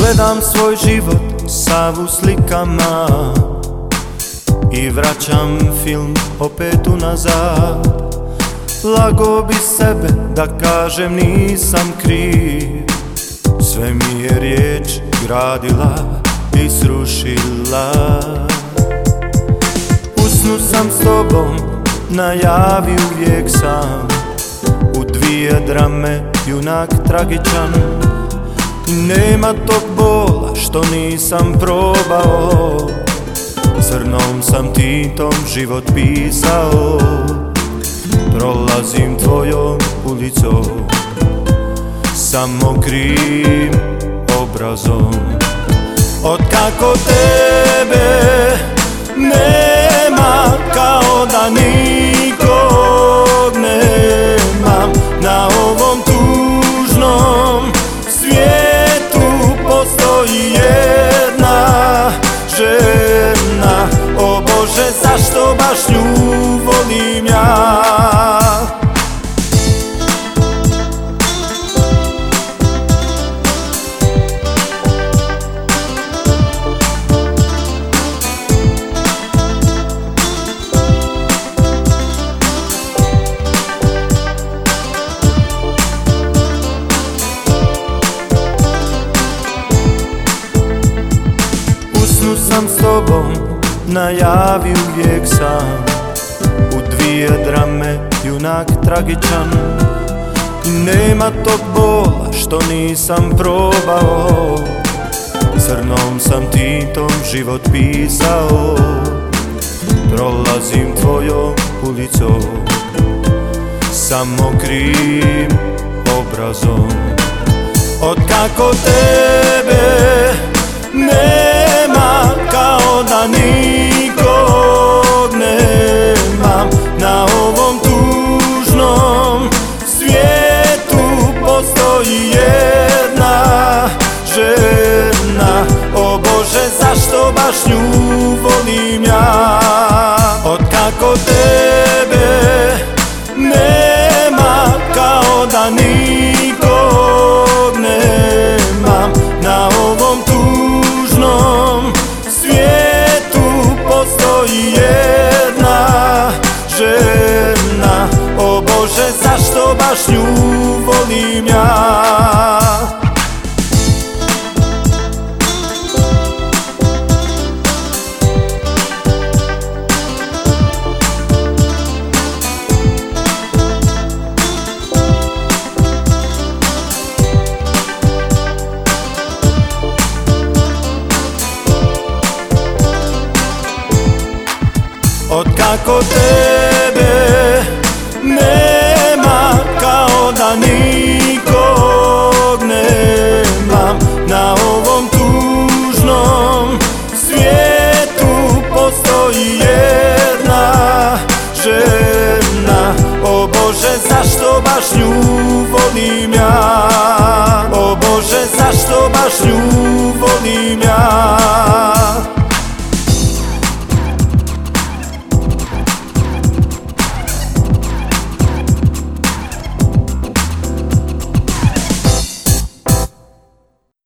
Gledam svoj život sav u slikama i vraćam film opet unazad. Lago bi sebe da kažem nisam kriv, sve mi je riječ gradila i srušila. U snu sam s tobom, najavi uvijek sam, u dvije drame junak tragičan. Nema tog bola što nisam probao, crnom sam tintom život pisao. Prolazim tvojom ulicom, samo krim obrazom. Otkako tebe nema, kao da nikog nemam. Na ovom tužnom svijetu postoji jedna žena. O Bože, zašto baš nju volim ja? Sam s tobom, najavi uvijek sam, u dvije drame junak tragičan. Nema tog bola što nisam probao, crnom sam tintom život pisao. Prolazim tvojom ulicom, samo krim obrazom. Otkako tebe nema, kao da nikog nemam. Na ovom tužnom svijetu postoji jedna žena. O Bože, zašto baš nju volim ja? Otkako tebe nema, kao da nikog nemam. Na ovom tužnom svijetu postoji jedna žena. O Bože, zašto baš nju volim ja? Otkako tebe nema, kao da nikog nemam. Na ovom tužnom svijetu postoji jedna žena. O Bože, zašto baš nju volim ja? O Bože, zašto baš nju